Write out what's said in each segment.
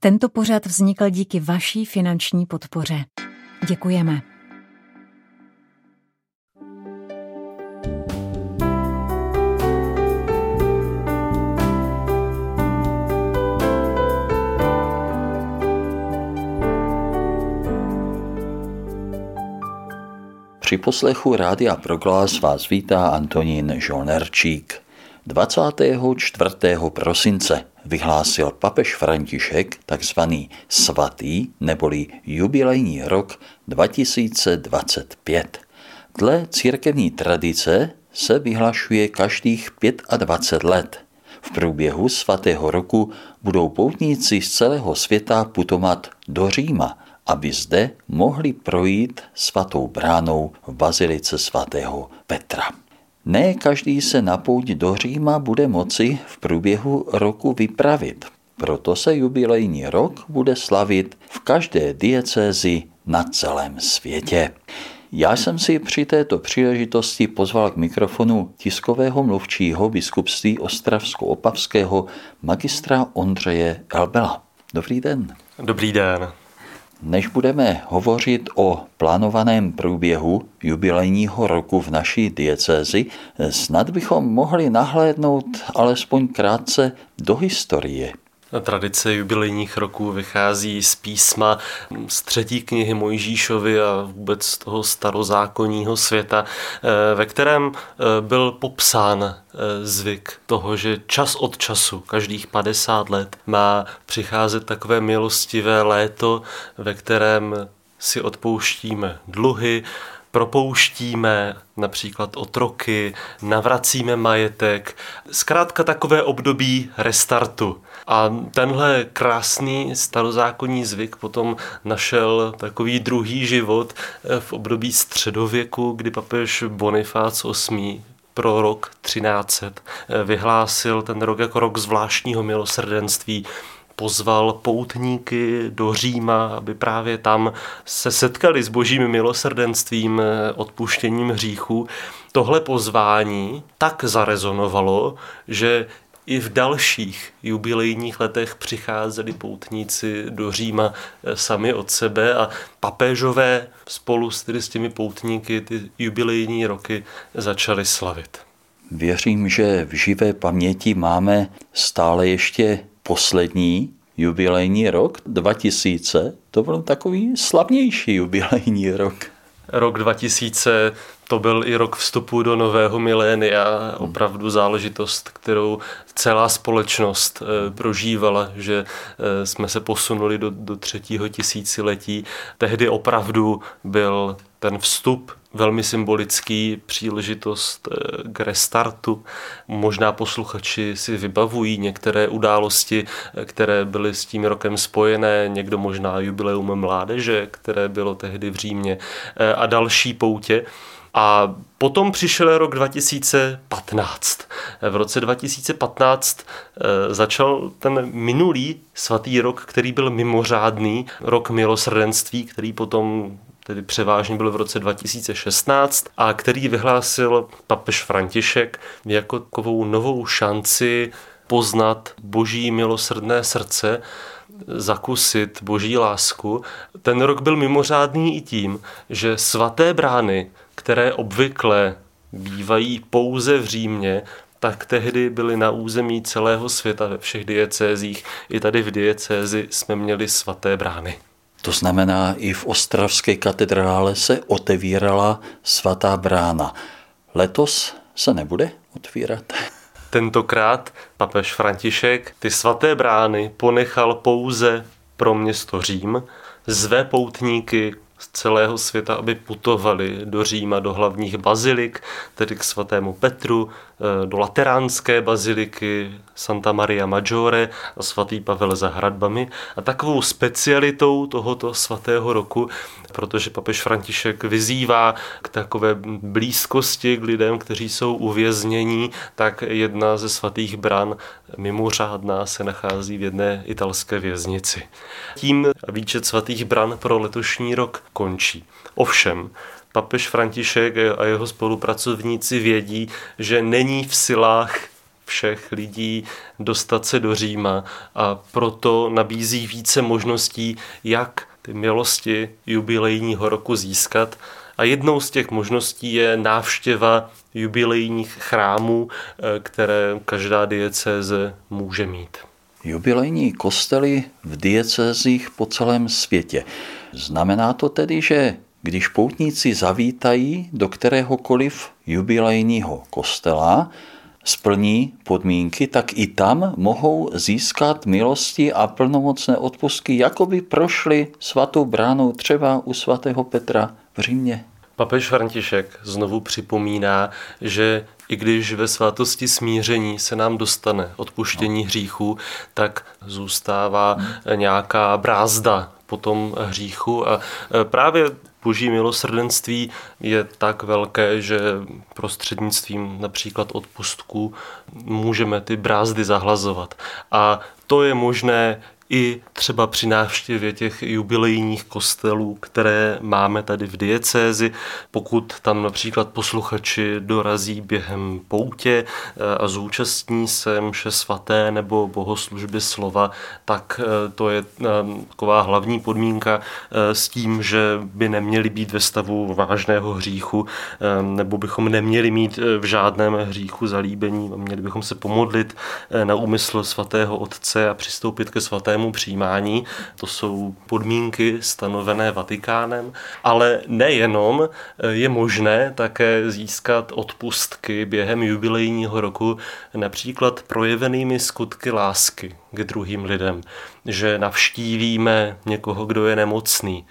Tento pořad vznikl díky vaší finanční podpoře. Děkujeme. Při poslechu Rádia Proglas vás vítá Antonín Žolnerčík. 24. prosince vyhlásil papež František takzvaný svatý neboli jubilejní rok 2025. Dle církevní tradice se vyhlašuje každých 25 let. V průběhu svatého roku budou poutníci z celého světa putovat do Říma, aby zde mohli projít svatou bránou v bazilice svatého Petra. Ne každý se na pouť do Říma bude moci v průběhu roku vypravit. Proto se jubilejní rok bude slavit v každé diecézi na celém světě. Já jsem si při této příležitosti pozval k mikrofonu tiskového mluvčího biskupství Ostravsko-Opavského magistra Ondřeje Elbela. Dobrý den. Dobrý den. Než budeme hovořit o plánovaném průběhu jubilejního roku v naší diecézi, snad bychom mohli nahlédnout alespoň krátce do historie. Tradice jubilejních roků vychází z písma z 3. knihy Mojžíšovy a vůbec z toho starozákonního světa, ve kterém byl popsán zvyk toho, že čas od času, každých 50 let, má přicházet takové milostivé léto, ve kterém si odpouštíme dluhy, propouštíme například otroky, navracíme majetek, zkrátka takové období restartu. A tenhle krásný starozákonní zvyk potom našel takový druhý život v období středověku, kdy papež Bonifác VIII pro rok 1300 vyhlásil ten rok jako rok zvláštního milosrdenství. Pozval poutníky do Říma, aby právě tam se setkali s božím milosrdenstvím, odpuštěním hříchů. Tohle pozvání tak zarezonovalo, že i v dalších jubilejních letech přicházeli poutníci do Říma sami od sebe a papežové spolu s těmi poutníky ty jubilejní roky začali slavit. Věřím, že v živé paměti máme stále ještě poslední jubilejní rok 2000, to byl takový slavnější jubilejní rok. Rok 2000 to byl i rok vstupu do nového milénia, opravdu záležitost, kterou celá společnost prožívala, že jsme se posunuli do 3. tisíciletí. Tehdy opravdu byl ten vstup velmi symbolický, příležitost k restartu. Možná posluchači si vybavují některé události, které byly s tím rokem spojené, někdo možná jubileum mládeže, které bylo tehdy v Římě a další poutě. A potom přišel rok 2015. V roce 2015 začal ten minulý svatý rok, který byl mimořádný, rok milosrdenství, který potom tedy převážně byl v roce 2016 a který vyhlásil papež František jako takovou novou šanci poznat boží milosrdné srdce, zakusit boží lásku. Ten rok byl mimořádný i tím, že svaté brány, které obvykle bývají pouze v Římě, tak tehdy byly na území celého světa ve všech diecézích. I tady v diecézi jsme měli svaté brány. To znamená, i v ostravské katedrále se otevírala svatá brána. Letos se nebude otvírat? Tentokrát papež František ty svaté brány ponechal pouze pro město Řím, zve poutníky z celého světa, aby putovali do Říma, do hlavních bazilik, tedy k svatému Petru, do lateránské baziliky Santa Maria Maggiore a svatý Pavel za hradbami. A takovou specialitou tohoto svatého roku, protože papež František vyzývá k takové blízkosti k lidem, kteří jsou uvěznění, tak jedna ze svatých bran mimořádná se nachází v jedné italské věznici. Tím výčet svatých bran pro letošní rok končí. Ovšem, papež František a jeho spolupracovníci vědí, že není v silách všech lidí dostat se do Říma a proto nabízí více možností, jak ty milosti jubilejního roku získat. A jednou z těch možností je návštěva jubilejních chrámů, které každá diecéze může mít. Jubilejní kostely v diecézích po celém světě. Znamená to tedy, že když poutníci zavítají do kteréhokoliv jubilejního kostela, splní podmínky, tak i tam mohou získat milosti a plnomocné odpustky, jako by prošli svatou bránou třeba u svatého Petra v Římě. Papež František znovu připomíná, že i když ve svátosti smíření se nám dostane odpuštění hříchů, tak zůstává nějaká brázda po tom hříchu a právě Boží milosrdenství je tak velké, že prostřednictvím například odpustků můžeme ty brázdy zahlazovat. A to je možné i třeba při návštěvě těch jubilejních kostelů, které máme tady v diecézi. Pokud tam například posluchači dorazí během poutě a zúčastní se mše svaté nebo bohoslužby slova, tak to je taková hlavní podmínka s tím, že by neměli být ve stavu vážného hříchu, nebo bychom neměli mít v žádném hříchu zalíbení a měli bychom se pomodlit na úmysl svatého Otce a přistoupit ke svatému přijímání. To jsou podmínky stanovené Vatikánem, ale nejenom je možné také získat odpustky během jubilejního roku například projevenými skutky lásky k druhým lidem, že navštívíme někoho, kdo je nemocný,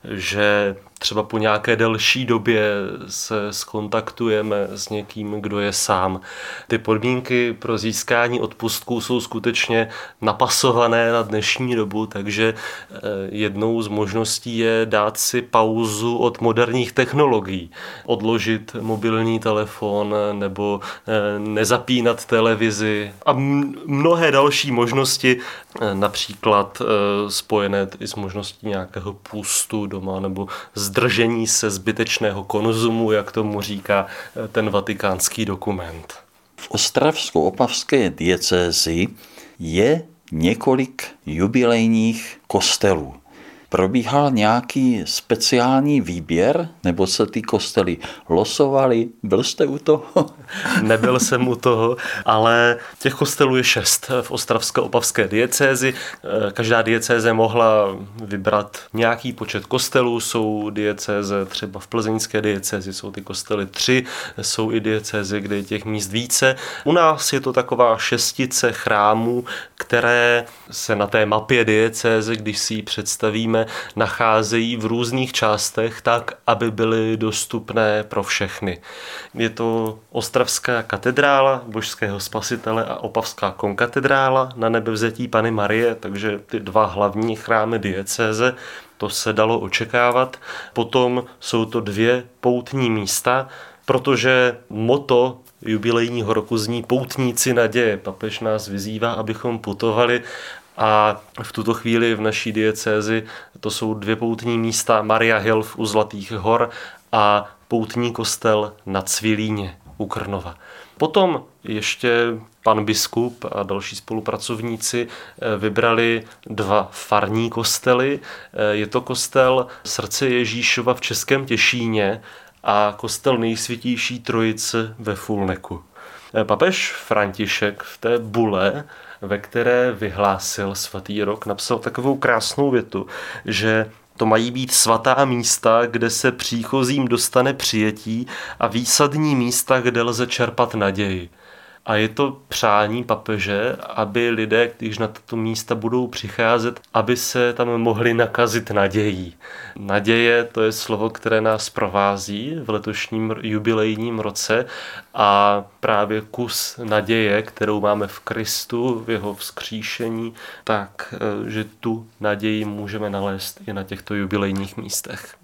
že třeba po nějaké delší době se skontaktujeme s někým, kdo je sám. Ty podmínky pro získání odpustků jsou skutečně napasované na dnešní dobu, takže jednou z možností je dát si pauzu od moderních technologií. Odložit mobilní telefon nebo nezapínat televizi a mnohé další možnosti, například spojené i s možností nějakého půstu doma nebo zdržení se zbytečného konzumu, jak tomu říká ten vatikánský dokument. V ostravsko-opavské diecézi je několik jubilejních kostelů. Probíhal nějaký speciální výběr, nebo se ty kostely losovaly? Byl jste u toho? Nebyl jsem u toho, ale těch kostelů je 6 v ostravsko-opavské diecézi. Každá diecéze mohla vybrat nějaký počet kostelů. Jsou diecéze, třeba v plzeňské diecézi jsou ty kostely 3, jsou i diecézy, kde je těch míst více. U nás je to taková 6 chrámů, které se na té mapě diecéze, když si ji představíme, nacházejí v různých částech tak, aby byly dostupné pro všechny. Je to Ostravská katedrála Božského spasitele a Opavská konkatedrála na Nebevzetí Panny Marie, takže ty 2 hlavní chrámy diecéze, to se dalo očekávat. Potom jsou to 2 poutní místa, protože motto jubilejního roku zní Poutníci naděje. Papež nás vyzývá, abychom putovali a v tuto chvíli v naší diecézi to jsou 2 poutní místa, Maria Hilf u Zlatých hor a poutní kostel na Cvilíně u Krnova. Potom ještě pan biskup a další spolupracovníci vybrali 2 farní kostely. Je to kostel Srdce Ježíšova v Českém Těšíně a kostel Nejsvětější Trojice ve Fulneku. Papež František v té bule, ve které vyhlásil svatý rok, napsal takovou krásnou větu, že to mají být svatá místa, kde se příchozím dostane přijetí a výsadní místa, kde lze čerpat naději. A je to přání papeže, aby lidé, když na tato místa budou přicházet, aby se tam mohli nakazit nadějí. Naděje, to je slovo, které nás provází v letošním jubilejním roce a právě kus naděje, kterou máme v Kristu, v jeho vzkříšení, tak, že tu naději můžeme nalézt i na těchto jubilejních místech.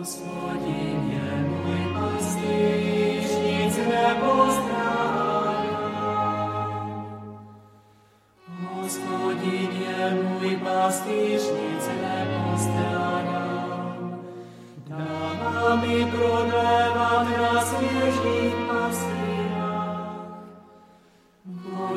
Pastýřnice nepostrádám, dává mi prodlévat na svěžích pastvinách.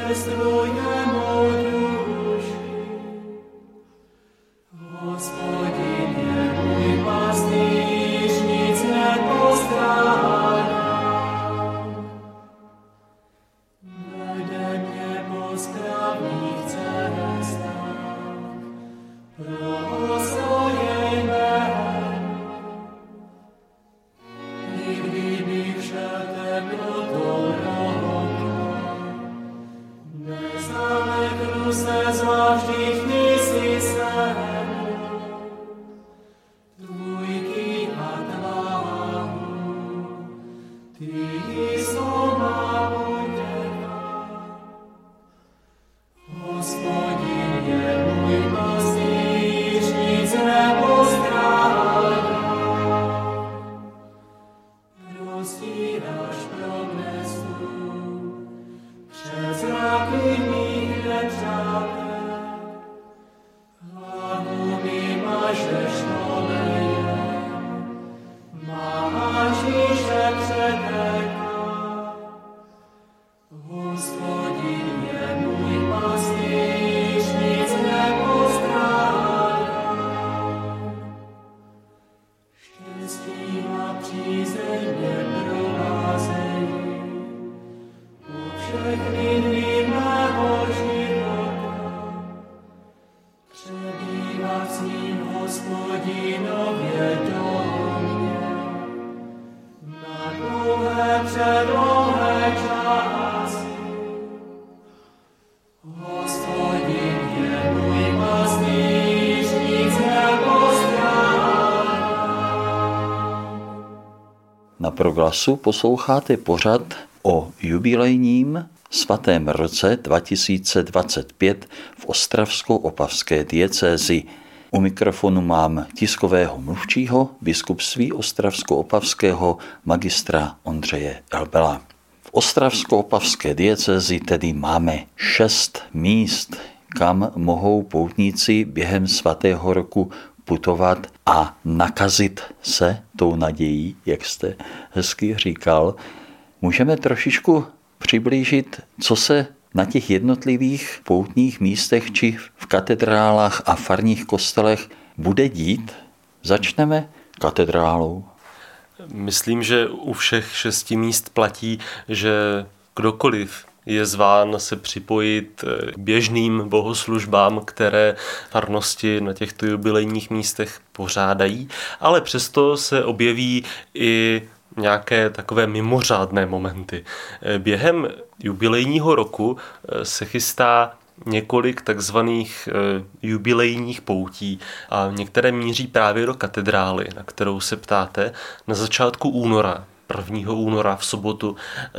Na Proglasu posloucháte pořad o jubilejním svatém roce 2025 v Ostravsko-opavské diecézi. U mikrofonu mám tiskového mluvčího biskupství Ostravsko-opavského magistra Ondřeje Elbela. V Ostravsko-opavské diecézi tedy máme 6 míst, kam mohou poutníci během svatého roku putovat a nakazit se tou nadějí, jak jste hezky říkal. Můžeme trošičku přiblížit, co se na těch jednotlivých poutních místech či v katedrálách a farních kostelech bude dít? Začneme katedrálou. Myslím, že u všech 6 míst platí, že kdokoliv je zván se připojit k běžným bohoslužbám, které farnosti na těchto jubilejních místech pořádají, ale přesto se objeví i nějaké takové mimořádné momenty. Během jubilejního roku se chystá několik takzvaných jubilejních poutí a některé míří právě do katedrály, na kterou se ptáte. Na začátku února, 1. února v sobotu,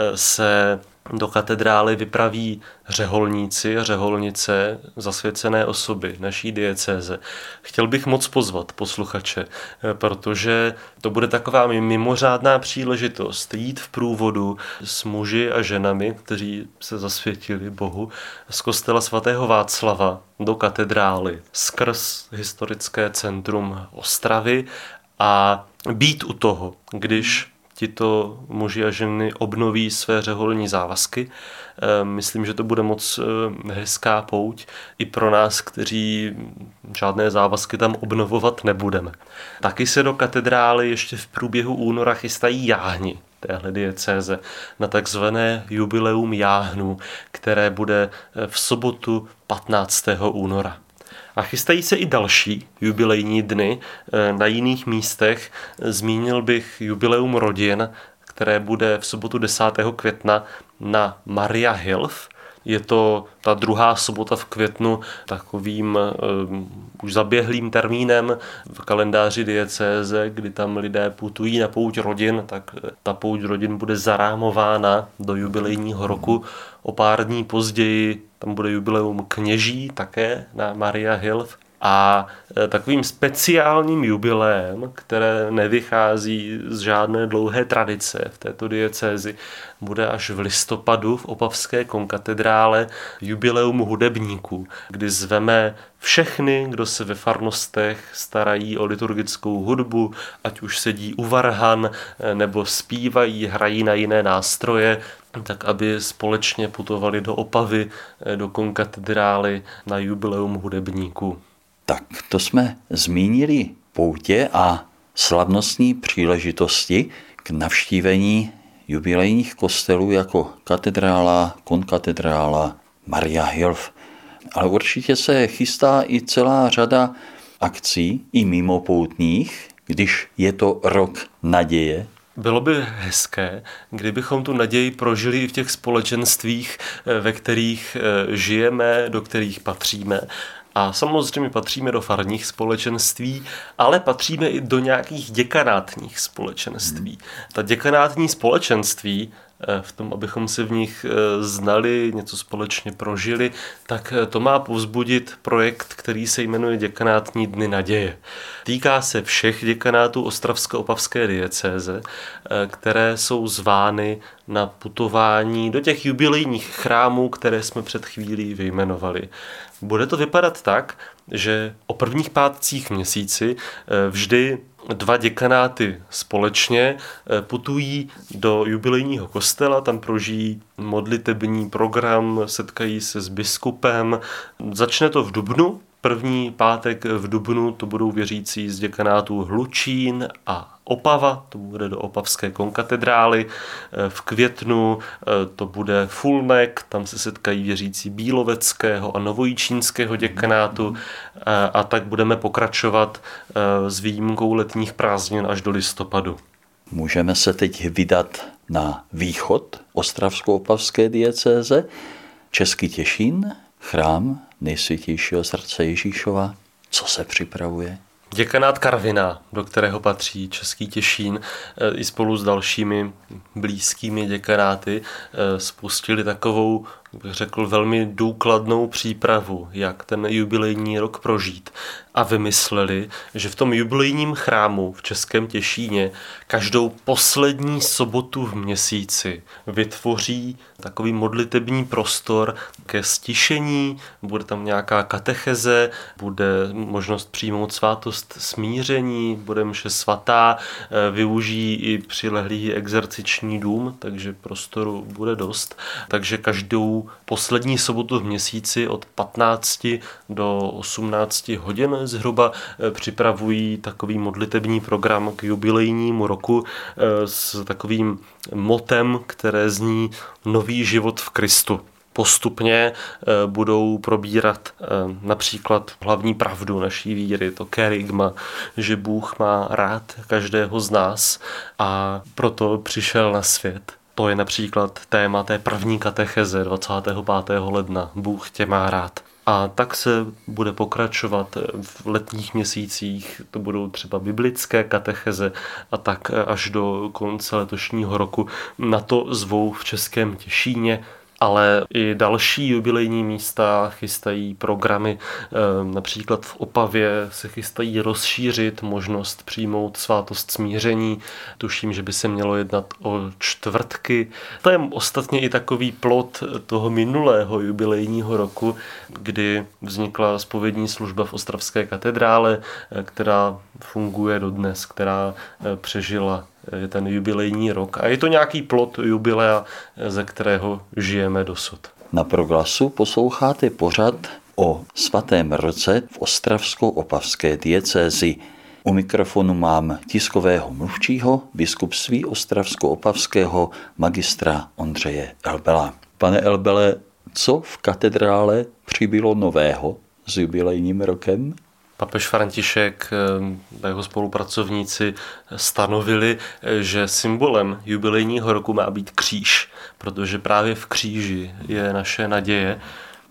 se do katedrály vypraví řeholníci a řeholnice, zasvěcené osoby naší diecéze. Chtěl bych moc pozvat posluchače, protože to bude taková mimořádná příležitost jít v průvodu s muži a ženami, kteří se zasvětili Bohu, z kostela svatého Václava do katedrály skrz historické centrum Ostravy a být u toho, když tito muži a ženy obnoví své řeholní závazky. Myslím, že to bude moc hezká pouť i pro nás, kteří žádné závazky tam obnovovat nebudeme. Taky se do katedrály ještě v průběhu února chystají jáhni téhle diecéze na takzvané jubileum jáhnů, které bude v sobotu 15. února. A chystají se i další jubilejní dny na jiných místech. Zmínil bych jubileum rodin, které bude v sobotu 10. května na Maria Hilf. Je to ta druhá sobota v květnu takovým už zaběhlým termínem v kalendáři diecéze, kdy tam lidé putují na pouť rodin, tak ta pouť rodin bude zarámována do jubilejního roku. O pár dní později tam bude jubileum kněží také na Maria Hilf. A takovým speciálním jubileem, které nevychází z žádné dlouhé tradice v této diecézi, bude až v listopadu v Opavské konkatedrále jubileum hudebníků, kdy zveme všechny, kdo se ve farnostech starají o liturgickou hudbu, ať už sedí u varhan, nebo zpívají, hrají na jiné nástroje, tak aby společně putovali do Opavy, do konkatedrály na jubileum hudebníků. Tak to jsme zmínili poutě a slavnostní příležitosti k navštívení jubilejních kostelů jako katedrála, konkatedrála, Maria Hilf. Ale určitě se chystá i celá řada akcí i mimopoutních, když je to rok naděje. Bylo by hezké, kdybychom tu naději prožili i v těch společenstvích, ve kterých žijeme, do kterých patříme. A samozřejmě patříme do farních společenství, ale patříme i do nějakých děkanátních společenství. Ta děkanátní společenství, v tom, abychom se v nich znali, něco společně prožili, tak to má povzbudit projekt, který se jmenuje Děkanátní dny naděje. Týká se všech děkanátů Ostravsko-Opavské diecéze, které jsou zvány na putování do těch jubilejních chrámů, které jsme před chvílí vyjmenovali. Bude to vypadat tak, že o prvních pátcích měsíci vždy 2 děkanáty společně putují do jubilejního kostela, tam prožijí modlitební program, setkají se s biskupem. Začne to v dubnu. První pátek v dubnu to budou věřící z děkanátů Hlučín a Opava, to bude do Opavské konkatedrály. V květnu to bude Fulnek, tam se setkají věřící Bíloveckého a Novojičínského děkanátu a tak budeme pokračovat s výjimkou letních prázdnin až do listopadu. Můžeme se teď vydat na východ Ostravsko-Opavské diecéze, Český Těšín, chrám Nejsvětějšího srdce Ježíšova. Co se připravuje? Děkanát Karviná, do kterého patří Český Těšín, i spolu s dalšími blízkými děkanáty spustili takovou, bych řekl, velmi důkladnou přípravu, jak ten jubilejní rok prožít. A vymysleli, že v tom jubilejním chrámu v Českém Těšíně každou poslední sobotu v měsíci vytvoří takový modlitební prostor ke stišení, bude tam nějaká katecheze, bude možnost přijmout svátost smíření, bude mše svatá, využijí i přilehlý exerciční dům, takže prostoru bude dost. Takže každou poslední sobotu v měsíci od 15 do 18 hodin zhruba připravují takový modlitební program k jubilejnímu roku s takovým motem, které zní Nový život v Kristu. Postupně budou probírat například hlavní pravdu naší víry, to kerygma, že Bůh má rád každého z nás a proto přišel na svět. To je například téma té první katecheze 25. ledna. Bůh tě má rád. A tak se bude pokračovat v letních měsících, to budou třeba biblické katecheze a tak až do konce letošního roku. Na to zvou v Českém Těšíně, ale i další jubilejní místa chystají programy, například v Opavě se chystají rozšířit možnost přijmout svátost smíření. Tuším, že by se mělo jednat o čtvrtky. To je ostatně i takový plod toho minulého jubilejního roku, kdy vznikla zpovědní služba v Ostravské katedrále, která funguje dodnes, která přežila ten jubilejní rok. A je to nějaký plod jubilea, ze kterého žijeme dosud. Na Proglasu posloucháte pořad o svatém roce v Ostravsko-Opavské diecézi. U mikrofonu mám tiskového mluvčího biskupství Ostravsko-Opavského magistra Ondřeje Elbela. Pane Elbele, co v katedrále přibylo nového s jubilejním rokem? Papež František a jeho spolupracovníci stanovili, že symbolem jubilejního roku má být kříž, protože právě v kříži je naše naděje.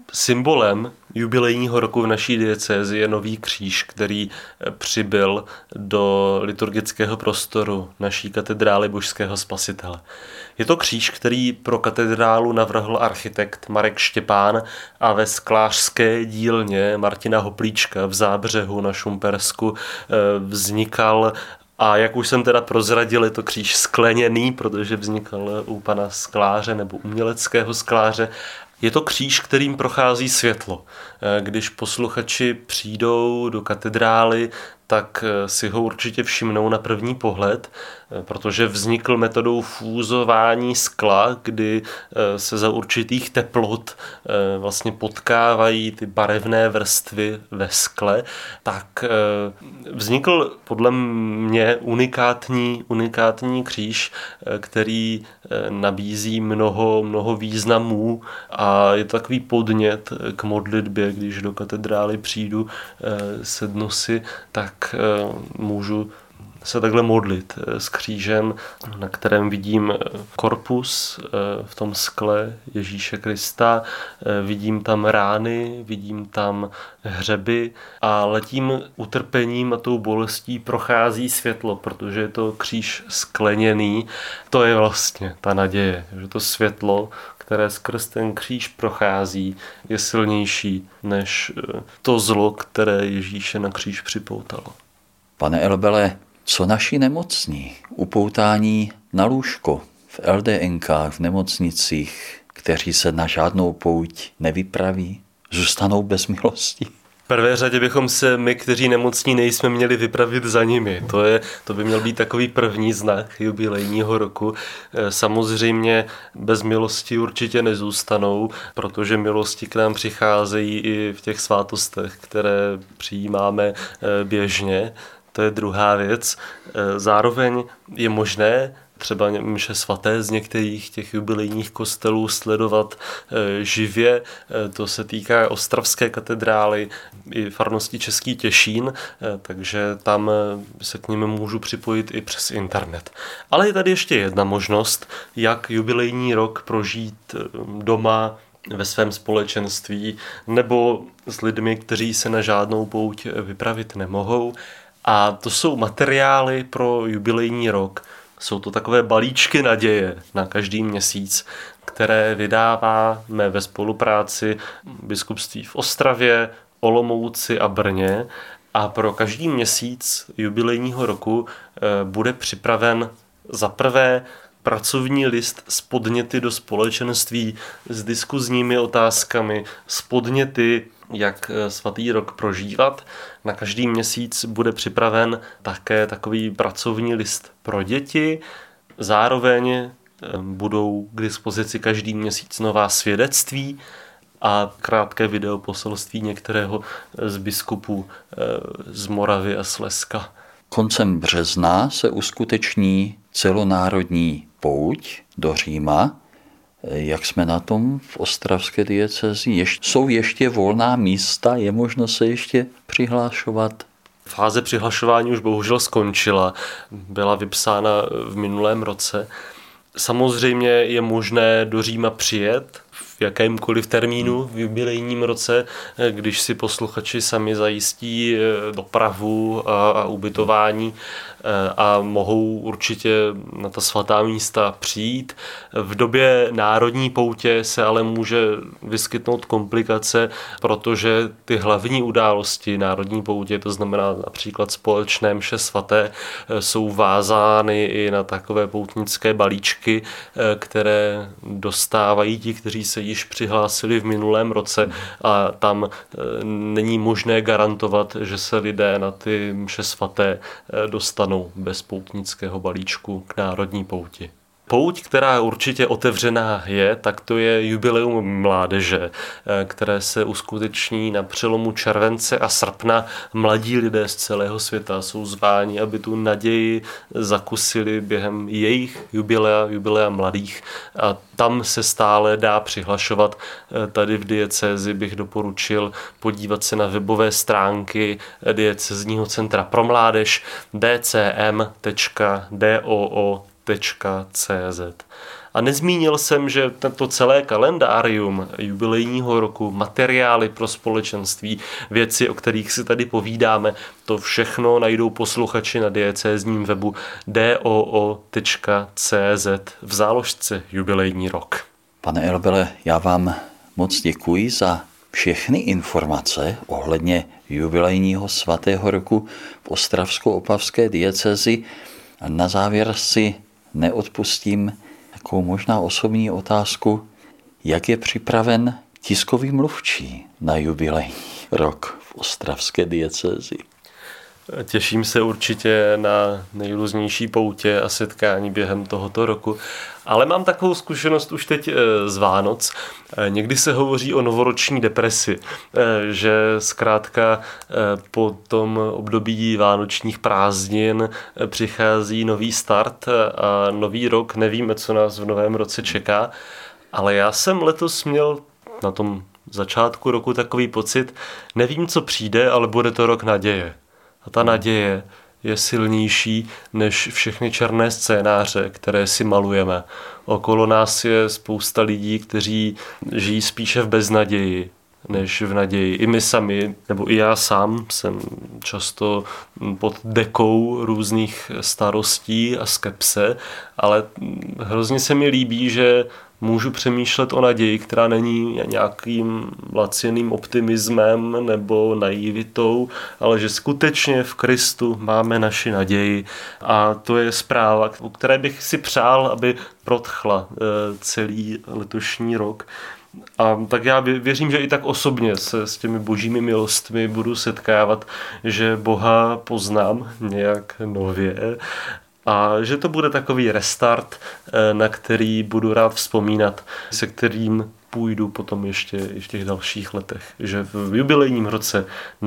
Symbolem jubilejního roku v naší diecézi je nový kříž, který přibyl do liturgického prostoru naší katedrály Božského Spasitele. Je to kříž, který pro katedrálu navrhl architekt Marek Štěpán a ve sklářské dílně Martina Hoplíčka v Zábřehu na Šumpersku vznikal. A jak už jsem teda prozradil, je to kříž skleněný, protože vznikal u pana skláře nebo uměleckého skláře. Je to kříž, kterým prochází světlo. Když posluchači přijdou do katedrály, tak si ho určitě všimnou na první pohled, protože vznikl metodou fúzování skla, kdy se za určitých teplot vlastně potkávají ty barevné vrstvy ve skle, tak vznikl podle mě unikátní kříž, který nabízí mnoho významů a je to takový podnět k modlitbě, když do katedrály přijdu, sednu si, tak můžu se takhle modlit s křížem, na kterém vidím korpus v tom skle Ježíše Krista, vidím tam rány, vidím tam hřeby, ale tím utrpením a tou bolestí prochází světlo, protože je to kříž skleněný. To je vlastně ta naděje, že to světlo, které skrz ten kříž prochází, je silnější než to zlo, které Ježíše na kříž připoutalo. Pane Elbele, co naši nemocní, upoutání na lůžko, v LDNkách, v nemocnicích, kteří se na žádnou pouť nevypraví, zůstanou bez milosti? V prvé řadě bychom se my, kteří nemocní nejsme, měli vypravit za nimi. To by měl být takový první znak jubilejního roku. Samozřejmě bez milosti určitě nezůstanou, protože milosti k nám přicházejí i v těch svátostech, které přijímáme běžně. To je druhá věc. Zároveň je možné třeba mše svaté z některých těch jubilejních kostelů sledovat živě. To se týká ostravské katedrály i farnosti Český Těšín, takže tam se k nim můžu připojit i přes internet. Ale je tady ještě jedna možnost, jak jubilejní rok prožít doma, ve svém společenství nebo s lidmi, kteří se na žádnou pouť vypravit nemohou. A to jsou materiály pro jubilejní rok. Jsou to takové balíčky naděje na každý měsíc, které vydáváme ve spolupráci biskupství v Ostravě, Olomouci a Brně. A pro každý měsíc jubilejního roku bude připraven za prvé pracovní list s podněty do společenství, s diskuzními otázkami, s podněty, jak svatý rok prožívat. Na každý měsíc bude připraven také takový pracovní list pro děti. Zároveň budou k dispozici každý měsíc nová svědectví a krátké videoposelství některého z biskupů z Moravy a Slezska. Koncem března se uskuteční celonárodní pouť do Říma. Jak jsme na tom v ostravské diecézi? Jsou ještě volná místa? Je možno se ještě přihlášovat? Fáze přihlašování už bohužel skončila. Byla vypsána v minulém roce. Samozřejmě je možné do Říma přijet v jakémkoliv termínu v jubilejním roce, když si posluchači sami zajistí dopravu a ubytování a mohou určitě na ta svatá místa přijít. V době národní poutě se ale může vyskytnout komplikace, protože ty hlavní události národní poutě, to znamená například společné mše svaté, jsou vázány i na takové poutnické balíčky, které dostávají ti, kteří se již přihlásili v minulém roce, a tam není možné garantovat, že se lidé na ty mše svaté dostanou bez poutnického balíčku k národní pouti. Pouť, která určitě otevřená je, tak to je jubileum mládeže, které se uskuteční na přelomu července a srpna. Mladí lidé z celého světa jsou zváni, aby tu naději zakusili během jejich jubilea mladých. A tam se stále dá přihlašovat. Tady v diecézi bych doporučil podívat se na webové stránky diecézního centra pro mládež dcm.doo.cz. A A nezmínil jsem, že tento celé kalendárium jubilejního roku, materiály pro společenství, věci, o kterých si tady povídáme, to všechno najdou posluchači na diecézním webu doo.cz v záložce jubilejní rok. Pane Elbele, já vám moc děkuji za všechny informace ohledně jubilejního svatého roku v Ostravsko-opavské diecézi. A na závěr si neodpustím takovou možná osobní otázku, jak je připraven tiskový mluvčí na jubilejní rok v ostravské diecézi. Těším se určitě na nejrůznější poutě a setkání během tohoto roku, ale mám takovou zkušenost už teď z Vánoc. Někdy se hovoří o novoroční depresi, že zkrátka po tom období vánočních prázdnin přichází nový start a nový rok, nevíme, co nás v novém roce čeká, ale já jsem letos měl na tom začátku roku takový pocit, nevím, co přijde, ale bude to rok naděje. A ta naděje je silnější než všechny černé scénáře, které si malujeme. Okolo nás je spousta lidí, kteří žijí spíše v beznaději než v naději. I my sami, nebo i já sám jsem často pod dekou různých starostí a skepse, ale hrozně se mi líbí, že můžu přemýšlet o naději, která není nějakým laciným optimismem nebo naivitou, ale že skutečně v Kristu máme naši naději a to je zpráva, o které bych si přál, aby protchla celý letošní rok. A tak já věřím, že i tak osobně se s těmi božími milostmi budu setkávat, že Boha poznám nějak nově a že to bude takový restart, na který budu rád vzpomínat, se kterým půjdu potom ještě i v těch dalších letech. Že v jubilejním roce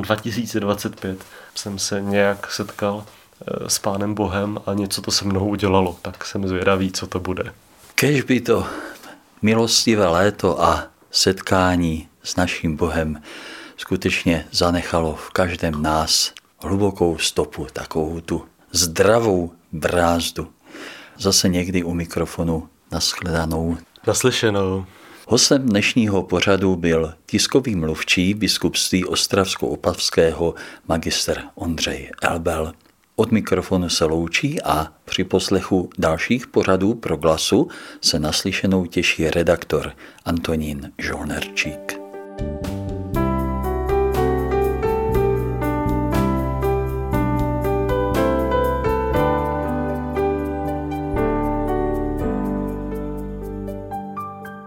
2025 jsem se nějak setkal s Pánem Bohem a něco to se mnou udělalo, tak jsem zvědavý, co to bude. Kéž by to milostivé léto a setkání s naším Bohem skutečně zanechalo v každém nás hlubokou stopu, takovou tu zdravou brázdu. Zase někdy u mikrofonu nashledanou. Naslyšenou. Hostem dnešního pořadu byl tiskový mluvčí biskupství Ostravsko-opavského magister Ondřej Elbel. Od mikrofonu se loučí a při poslechu dalších pořadů Proglasu se naslyšenou těší redaktor Antonín Žolnerčík.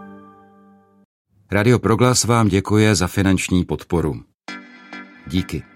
Radio Proglas vám děkuje za finanční podporu. Díky.